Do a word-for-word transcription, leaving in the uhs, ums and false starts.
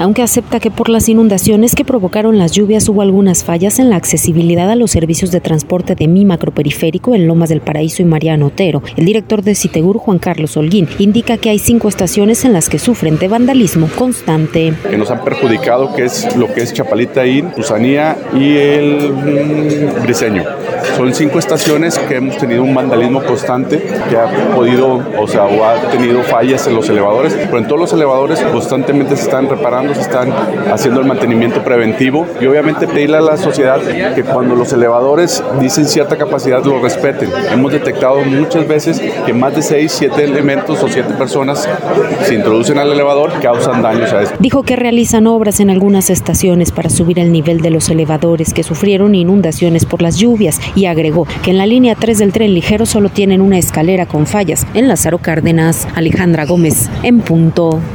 aunque acepta que por las inundaciones que provocaron las lluvias hubo algunas fallas en la accesibilidad a los servicios de transporte de mi macroperiférico en Lomas del Paraíso y Mariano Otero. El director de Citegur, Juan Carlos Holguín, indica que hay cinco estaciones en las que sufren de vandalismo constante. Que nos han perjudicado, que es lo que es Chapalita Inn, Usanía y el mmm, Briseño. Son cinco estaciones que hemos tenido un vandalismo constante, que ha podido, o sea, o ha tenido fallas en los elevadores, pero en todos los elevadores constantemente se están reparando, se están haciendo el mantenimiento preventivo y obviamente pedirle a la sociedad que cuando los elevadores dicen cierta capacidad lo respeten. Hemos detectado muchas veces que más de seis, siete elementos o siete personas se introducen al elevador, causan daños a esto. Dijo que realizan obras en algunas estaciones para subir el nivel de los elevadores que sufrieron inundaciones por las lluvias y agregó que en la línea tres del tren ligero solo tienen una escalera con fallas. En Lázaro Cárdenas, Alejandra Gómez, en punto.